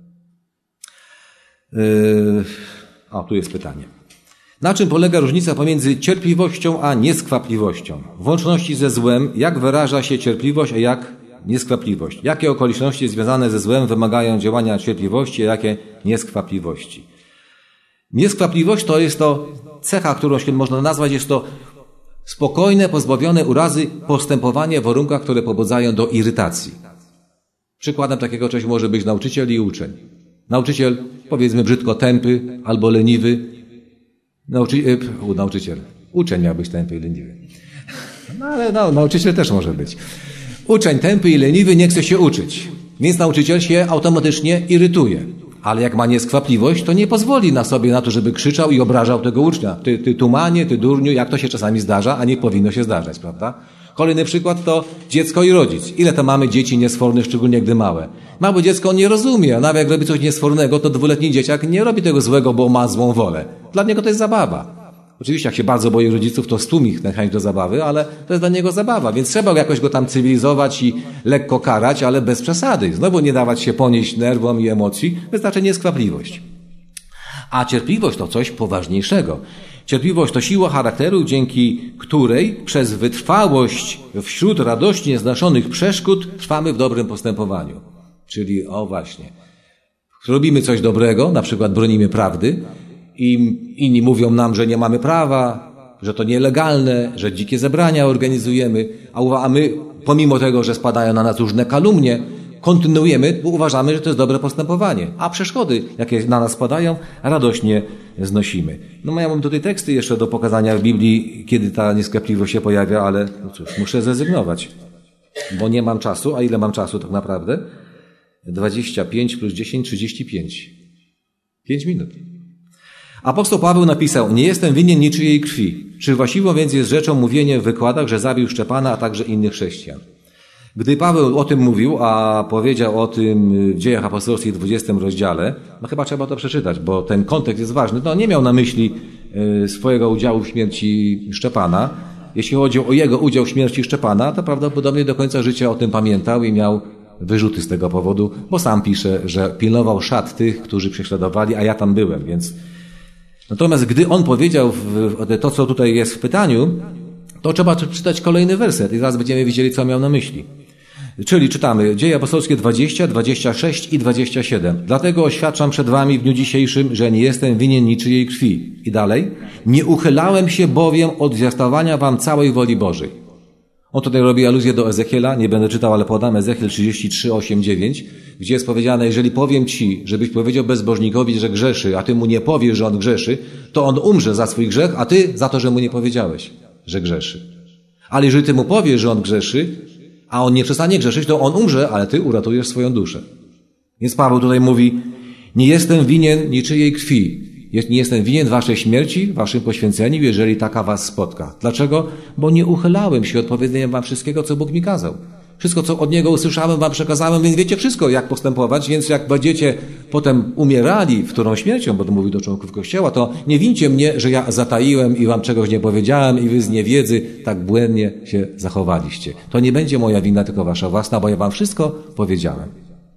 Tu jest pytanie. Na czym polega różnica pomiędzy cierpliwością a nieskwapliwością? W łączności ze złem, jak wyraża się cierpliwość, a jak nieskwapliwość? Jakie okoliczności związane ze złem wymagają działania cierpliwości, a jakie nieskwapliwości? Nieskwapliwość to jest to cecha, którą się można nazwać, jest to spokojne, pozbawione urazy postępowanie w warunkach, które pobudzają do irytacji. Przykładem takiego czegoś może być nauczyciel i uczeń. Nauczyciel, powiedzmy brzydko, tępy albo leniwy. Nauczyciel. Uczeń miał być tępy i leniwy. No ale nauczyciel też może być. Uczeń tępy i leniwy nie chce się uczyć, więc nauczyciel się automatycznie irytuje. Ale jak ma nieskwapliwość, to nie pozwoli na sobie na to, żeby krzyczał i obrażał tego ucznia. Ty tumanie, ty durniu, jak to się czasami zdarza, a nie powinno się zdarzać, prawda? Kolejny przykład to dziecko i rodzic. Ile to mamy dzieci niesfornych, szczególnie gdy małe? Małe dziecko nie rozumie, a nawet jak robi coś niesfornego, to dwuletni dzieciak nie robi tego złego, bo ma złą wolę. Dla niego to jest zabawa. Oczywiście jak się bardzo boi rodziców, to stłumi tę chęć do zabawy, ale to jest dla niego zabawa, więc trzeba jakoś go tam cywilizować i lekko karać, ale bez przesady. Znowu nie dawać się ponieść nerwom i emocji, wystarczy nieskwapliwość. A cierpliwość to coś poważniejszego. Cierpliwość to siła charakteru, dzięki której przez wytrwałość wśród radośnie nieznoszonych przeszkód trwamy w dobrym postępowaniu. Czyli, właśnie, robimy coś dobrego, na przykład bronimy prawdy, i inni mówią nam, że nie mamy prawa, że to nielegalne, że dzikie zebrania organizujemy, a my, pomimo tego, że spadają na nas różne kalumnie, kontynuujemy, bo uważamy, że to jest dobre postępowanie. A przeszkody, jakie na nas spadają, radośnie znosimy. Ja mam tutaj teksty jeszcze do pokazania w Biblii, kiedy ta nieskwapliwość się pojawia, ale muszę zrezygnować, bo nie mam czasu. A ile mam czasu tak naprawdę? 25 plus 10, 35. 5 minut. Apostoł Paweł napisał, nie jestem winien niczyjej krwi. Czy właściwą więc jest rzeczą mówienie w wykładach, że zabił Szczepana, a także innych chrześcijan? Gdy Paweł o tym mówił, a powiedział o tym w Dziejach Apostolskich w 20 rozdziale, chyba trzeba to przeczytać, bo ten kontekst jest ważny. Nie miał na myśli swojego udziału w śmierci Szczepana. Jeśli chodzi o jego udział w śmierci Szczepana, to prawdopodobnie do końca życia o tym pamiętał i miał wyrzuty z tego powodu, bo sam pisze, że pilnował szat tych, którzy prześladowali, a ja tam byłem, więc... Natomiast gdy on powiedział to, co tutaj jest w pytaniu, to trzeba czytać kolejny werset i zaraz będziemy widzieli, co miał na myśli. Czyli czytamy Dzieje Apostolskie 20, 26 i 27. Dlatego oświadczam przed wami w dniu dzisiejszym, że nie jestem winien niczyjej krwi. I dalej. Nie uchylałem się bowiem od zwiastowania wam całej woli Bożej. On tutaj robi aluzję do Ezechiela, nie będę czytał, ale podam, Ezechiel 33, 8, 9, gdzie jest powiedziane, jeżeli powiem ci, żebyś powiedział bezbożnikowi, że grzeszy, a ty mu nie powiesz, że on grzeszy, to on umrze za swój grzech, a ty za to, że mu nie powiedziałeś, że grzeszy. Ale jeżeli ty mu powiesz, że on grzeszy, a on nie przestanie grzeszyć, to on umrze, ale ty uratujesz swoją duszę. Więc Paweł tutaj mówi, nie jestem winien niczyjej krwi. Nie jestem winien waszej śmierci, waszym poświęceniu, jeżeli taka was spotka. Dlaczego? Bo nie uchylałem się od powiedzenia wam wszystkiego, co Bóg mi kazał. Wszystko, co od Niego usłyszałem, wam przekazałem, więc wiecie wszystko, jak postępować, więc jak będziecie potem umierali, w którą śmiercią, bo to mówi do członków Kościoła, to nie wincie mnie, że ja zataiłem i wam czegoś nie powiedziałem i wy z niewiedzy tak błędnie się zachowaliście. To nie będzie moja wina, tylko wasza własna, bo ja wam wszystko powiedziałem.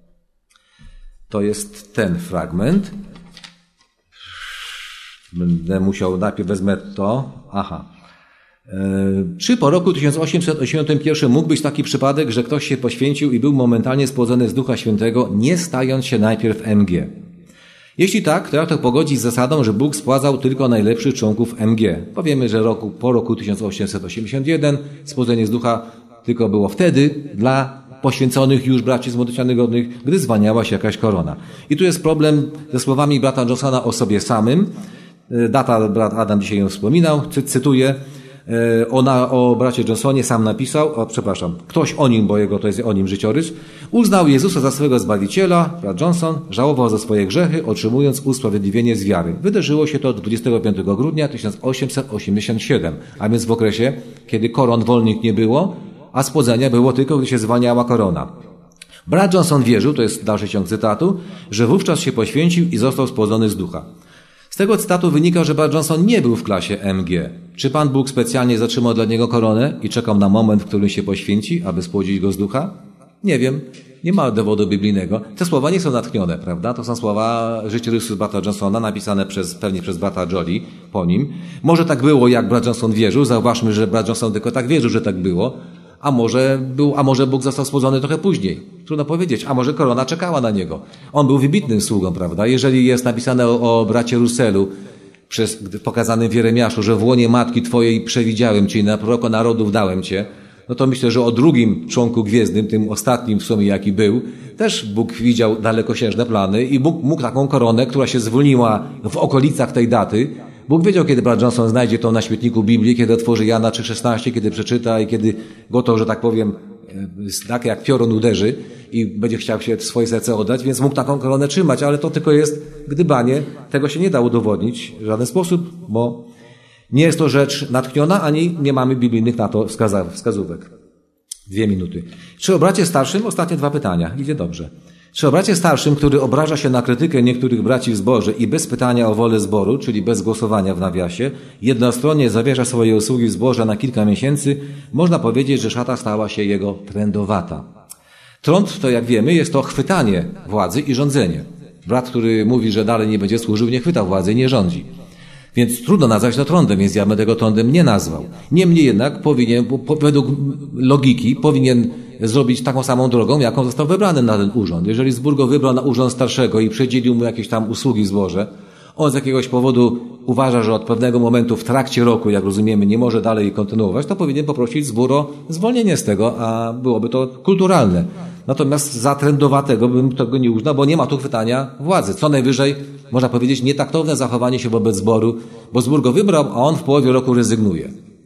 To jest ten fragment. Będę musiał, najpierw wezmę to. Czy po roku 1881 mógł być taki przypadek, że ktoś się poświęcił i był momentalnie spłodzony z Ducha Świętego, nie stając się najpierw MG? Jeśli tak, to jak to pogodzić z zasadą, że Bóg spładzał tylko najlepszych członków MG? Powiemy, że po roku 1881 spłodzenie z Ducha tylko było wtedy dla poświęconych już braci zmłodocianych godnych, gdy zwalniała się jakaś korona. I tu jest problem ze słowami brata Johnsona o sobie samym. Data brat Adam dzisiaj ją wspominał, cytuję. O bracie Johnsonie sam napisał, ktoś o nim, bo to jest o nim życiorys, uznał Jezusa za swego Zbawiciela, brat Johnson, żałował za swoje grzechy, otrzymując usprawiedliwienie z wiary. Wydarzyło się to 25 grudnia 1887, a więc w okresie, kiedy koron wolnych nie było, a spłodzenia było tylko, gdy się zwalniała korona. Brat Johnson wierzył, to jest dalszy ciąg cytatu, że wówczas się poświęcił i został spłodzony z ducha. Z tego cytatu wynika, że brat Johnson nie był w klasie MG. Czy Pan Bóg specjalnie zatrzymał dla niego koronę i czekał na moment, w którym się poświęci, aby spłodzić go z ducha? Nie wiem. Nie ma dowodu biblijnego. Te słowa nie są natchnione, prawda? To są słowa życiorysu brata Johnsona, napisane pewnie przez brata Jolie po nim. Może tak było, jak brat Johnson wierzył. Zauważmy, że brat Johnson tylko tak wierzył, że tak było. A może Bóg został spłodzony trochę później. Trudno powiedzieć. A może korona czekała na niego. On był wybitnym sługą, prawda? Jeżeli jest napisane o bracie Russellu, pokazanym w Jeremiaszu, że w łonie matki twojej przewidziałem cię i na proroko narodów dałem cię, no to myślę, że o drugim członku gwiezdnym, tym ostatnim w sumie jaki był, też Bóg widział dalekosiężne plany i Bóg mógł taką koronę, która się zwolniła w okolicach tej daty. Bóg wiedział, kiedy brat Johnson znajdzie to na śmietniku Biblii, kiedy otworzy Jana 3,16, kiedy przeczyta i kiedy go to, że tak powiem, tak jak piorun uderzy i będzie chciał się w swoje serce oddać, więc mógł taką koronę trzymać, ale to tylko jest gdybanie. Tego się nie da udowodnić w żaden sposób, bo nie jest to rzecz natchniona, ani nie mamy biblijnych na to wskazówek. 2 minuty. Czy o bracie starszym? Ostatnie 2 pytania. Idzie dobrze. Czy o bracie starszym, który obraża się na krytykę niektórych braci w zborze i bez pytania o wolę zboru, czyli bez głosowania w nawiasie, jednostronnie zawiesza swoje usługi w zborze na kilka miesięcy, można powiedzieć, że szata stała się jego trędowata. Trąd, to jak wiemy, jest to chwytanie władzy i rządzenie. Brat, który mówi, że dalej nie będzie służył, nie chwyta władzy i nie rządzi. Więc trudno nazwać to trądem, więc ja bym tego trądem nie nazwał. Niemniej jednak według logiki powinien zrobić taką samą drogą, jaką został wybrany na ten urząd. Jeżeli zbór go wybrał na urząd starszego i przydzielił mu jakieś tam usługi w zborze, on z jakiegoś powodu uważa, że od pewnego momentu w trakcie roku, jak rozumiemy, nie może dalej kontynuować, to powinien poprosić zbór o zwolnienie z tego, a byłoby to kulturalne. Natomiast za trędowatego bym tego nie uznał, bo nie ma tu chwytania władzy. Co najwyżej, można powiedzieć, nietaktowne zachowanie się wobec zboru, bo zbór go wybrał, a on w połowie roku rezygnuje.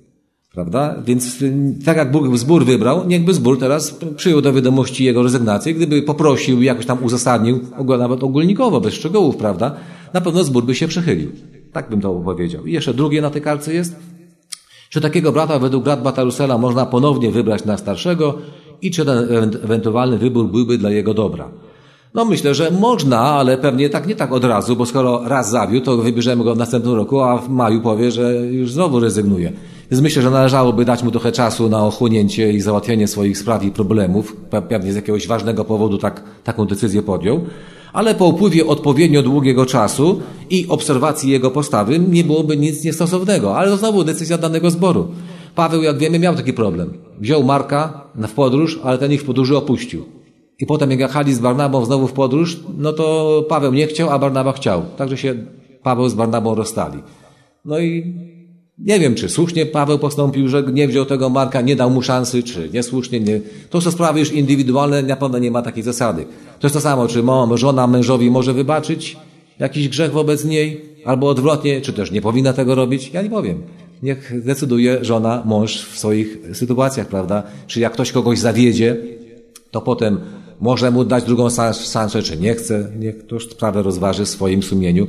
Prawda? Więc tak jak Bóg zbór wybrał, niechby zbór teraz przyjął do wiadomości jego rezygnację. Gdyby poprosił i jakoś tam uzasadnił, nawet ogólnikowo, bez szczegółów, prawda? Na pewno zbór by się przychylił. Tak bym to powiedział. I jeszcze drugie na tej kartce jest, czy takiego brata według brata Russella można ponownie wybrać na starszego i czy ten ewentualny wybór byłby dla jego dobra. No myślę, że można, ale pewnie nie tak od razu, bo skoro raz zawiódł, to wybierzemy go w następnym roku, a w maju powie, że już znowu rezygnuje. Więc myślę, że należałoby dać mu trochę czasu na ochłonięcie i załatwienie swoich spraw i problemów. Pewnie z jakiegoś ważnego powodu taką decyzję podjął. Ale po upływie odpowiednio długiego czasu i obserwacji jego postawy nie byłoby nic niestosownego. Ale to znowu decyzja danego zboru. Paweł, jak wiemy, miał taki problem. Wziął Marka w podróż, ale ten ich w podróży opuścił. I potem jak jechali z Barnabą znowu w podróż, no to Paweł nie chciał, a Barnaba chciał. Także się Paweł z Barnabą rozstali. No i nie wiem, czy słusznie Paweł postąpił, że nie wziął tego Marka, nie dał mu szansy, czy niesłusznie. Nie. To są sprawy już indywidualne, na pewno nie ma takiej zasady. To jest to samo, czy żona mężowi może wybaczyć jakiś grzech wobec niej, albo odwrotnie, czy też nie powinna tego robić. Ja nie powiem. Niech decyduje żona, mąż w swoich sytuacjach, prawda? Czy jak ktoś kogoś zawiedzie, to potem może mu dać drugą szansę, czy nie chce. Niech to sprawę rozważy w swoim sumieniu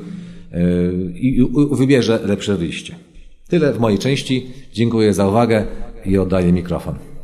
i wybierze lepsze wyjście. Tyle w mojej części. Dziękuję za uwagę i oddaję mikrofon.